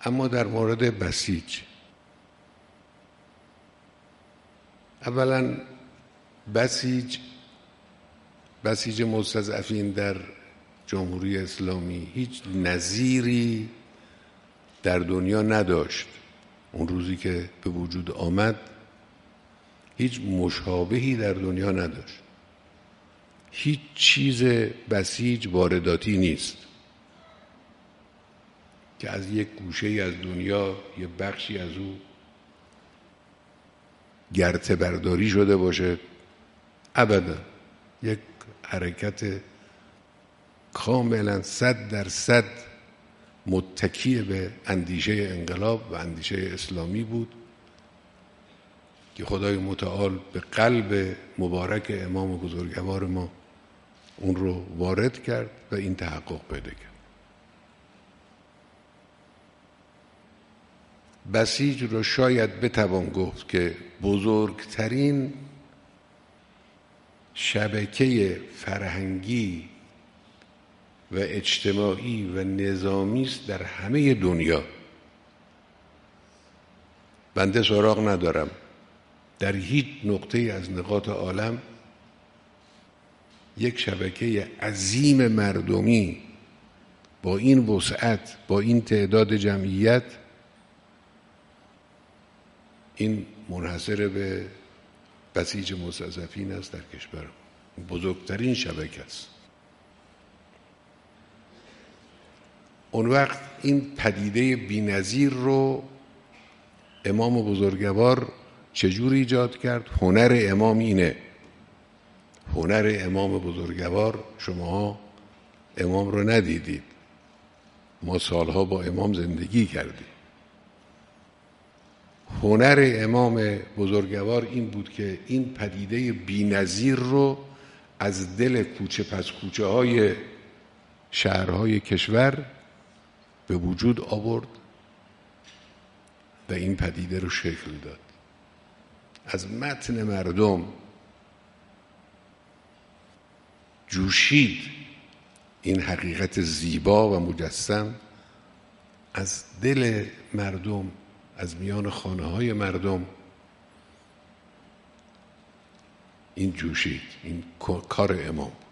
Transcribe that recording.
اما در مورد بسیج، اولا بسیج مستضعفین در جمهوری اسلامی هیچ نظیری در دنیا نداشت. اون روزی که به وجود آمد هیچ مشابهی در دنیا نداشت. هیچ چیز بسیج وارداتی نیست که از یک گوشه از دنیا یه بخشی از او گرته برداری شده باشه. ابدا، یک حرکت کاملا 100% متکی به اندیشه انقلاب و اندیشه اسلامی بود که خدای متعال به قلب مبارک امام بزرگوار ما اون رو وارد کرد و این تحقق پیدا کرد. بسیج رو شاید بتوان گفت که بزرگترین شبکه فرهنگی و اجتماعی و نظامی است در همه دنیا. بنده سراغ ندارم در هیچ نقطه از نقاط عالم یک شبکه عظیم مردمی با این وسعت، با این تعداد جمعیت، این منحصر به بسیج مستضعفین است در کشور. بزرگترین شبکه است. اون وقت این پدیده بی‌نظیر رو امام بزرگوار چجور ایجاد کرد؟ هنر امام اینه. هنر امام بزرگوار، شماها امام رو ندیدید، ما سالها با امام زندگی کردیم. هنر امام بزرگوار این بود که این پدیده بی‌نظیر رو از دل کوچه پس کوچه های شهرهای کشور به وجود آورد و این پدیده رو شکل داد. از متن مردم جوشید این حقیقت زیبا و مجسم، از دل مردم، از میان خانه های مردم این جوشید. این کار امام.